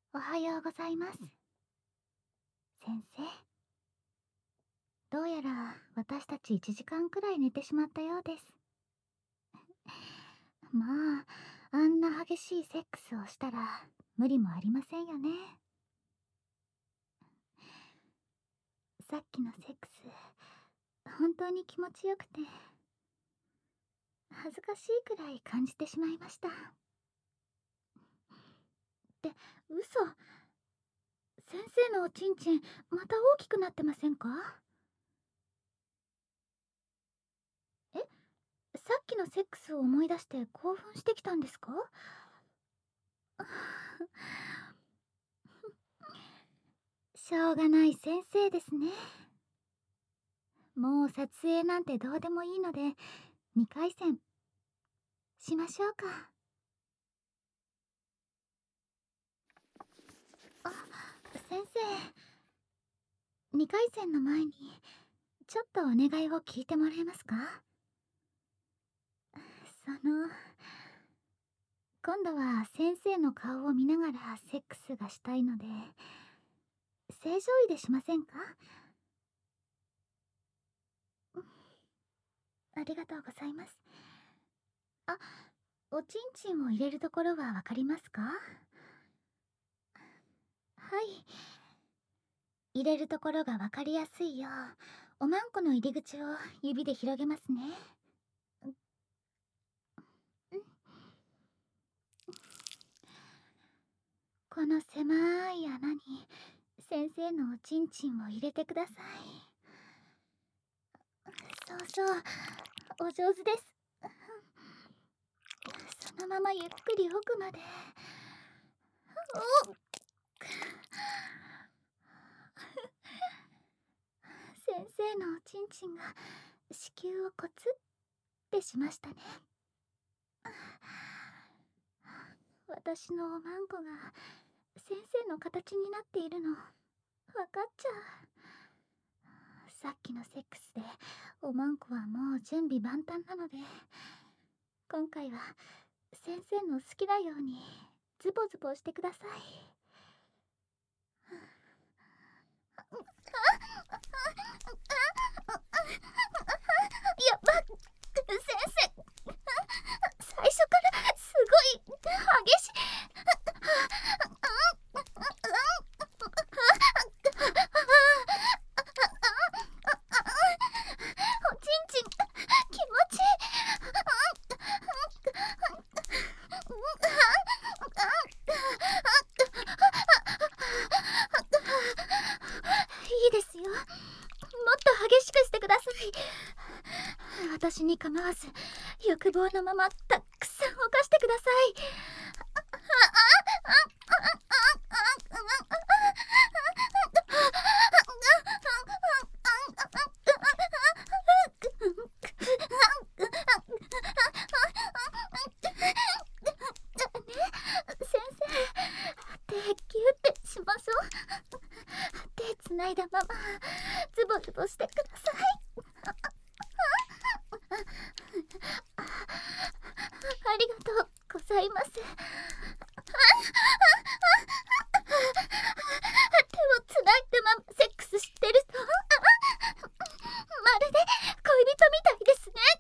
おはようございます。先生、どうやら私たち1時間くらい寝てしまったようです。まあ、あんな激しいセックスをしたら無理もありませんよね。さっきのセックス、本当に気持ちよくて、恥ずかしいくらい感じてしまいました。って、嘘。先生のおちんちん、また大きくなってませんか？え、さっきのセックスを思い出して興奮してきたんですか？しょうがない先生ですね。もう撮影なんてどうでもいいので2回戦しましょうか。あ、先生、2回戦の前にちょっとお願いを聞いてもらえますか？その今度は先生の顔を見ながらセックスがしたいので、正常位でしませんか？ありがとうございます。あ、おちんちんを入れるところはわかりますか？はい、入れるところがわかりやすいよう、おまんこの入り口を指で広げますね。この狭い穴に先生のおちんちんを入れてください。そうそう、お上手です。そのままゆっくり奥まで。おっ先生のおちんちんが子宮をコツってしましたね。私のおまんこが先生の形になっているの分かっちゃう。さっきのセックスでおまんこはもう準備万端なので、今回は先生の好きなようにズボズボしてください。やばっ、先生、最初からすごい激しい。おちんちん気持ちいい。いいですよ、もっと激しくしてください。私に構わず欲望のままたくさん犯してください。先生、手ギュってしましょう。手つないだままズボズボしてください。ありがとうございます。手をつないだままセックスしてるとまるで恋人みたいですね。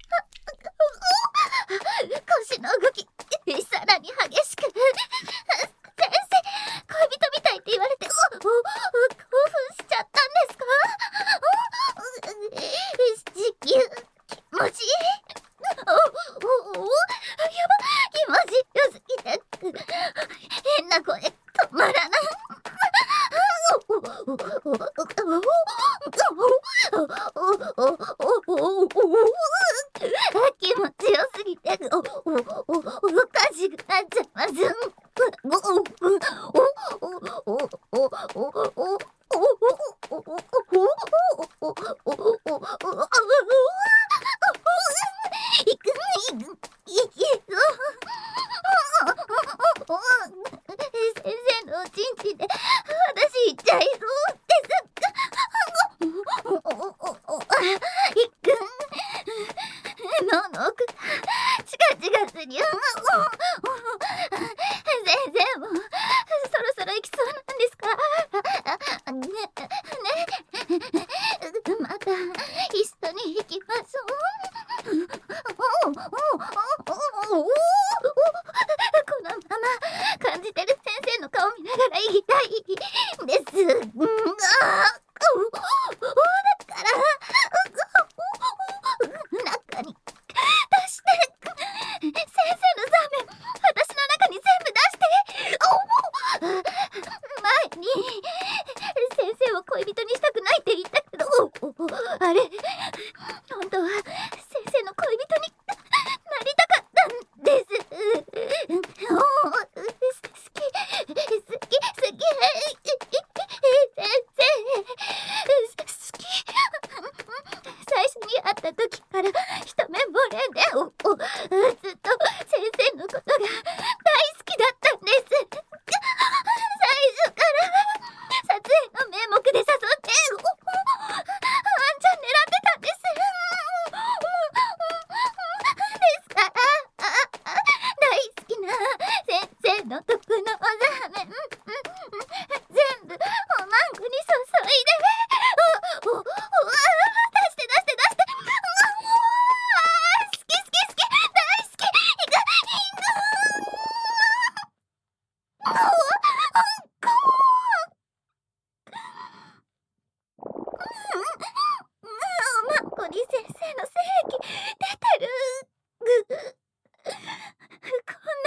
腰の動きさらに激しく。先生、恋人みたいって言われて興奮しちゃったんですか？子宮気持ちいい。やば、気持ちよすぎて変な声止まらない。気持ちよすぎておかしくなっちゃいます。いくいくいく先生のおちんちんで私行っちゃいそうです。いく脳の奥がチカチカするよ。先生もそろそろ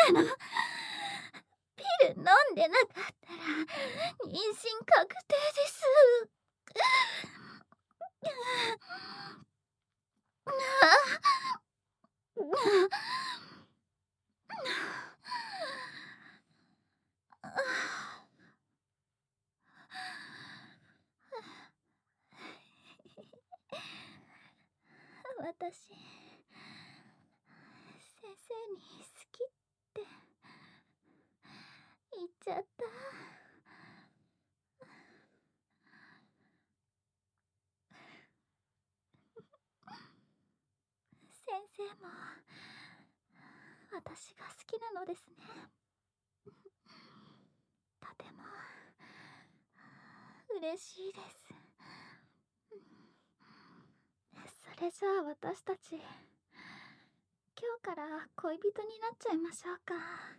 なの。ピル飲んでなかったら妊娠確定です。私、先生に好きって言っちゃった。先生も私が好きなのですね。とても嬉しいです。それじゃあ私たち今日から恋人になっちゃいましょうか。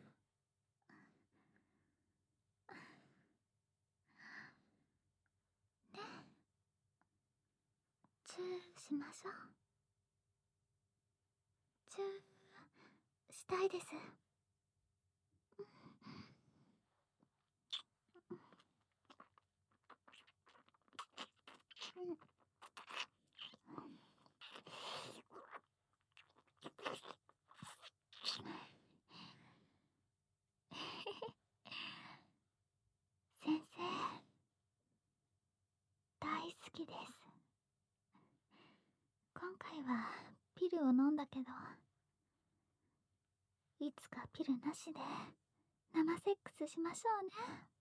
ね、チューしましょう。チューしたいです。先生、大好きです。今回はピルを飲んだけど、いつかピルなしで生セックスしましょうね。